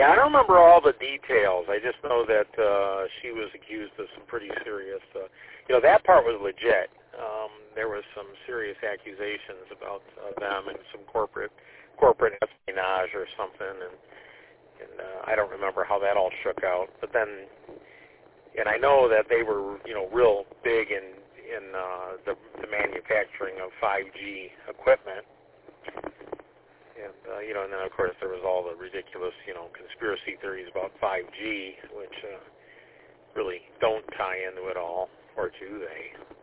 Yeah, I don't remember all the details. I just know that she was accused of some pretty serious, that part was legit. There was some serious accusations about them and some corporate espionage or something, and I don't remember how that all shook out. But then, and I know that they were, real big in the manufacturing of 5G equipment. And, and then, of course, there was all the ridiculous, conspiracy theories about 5G, which really don't tie into it all, or do they?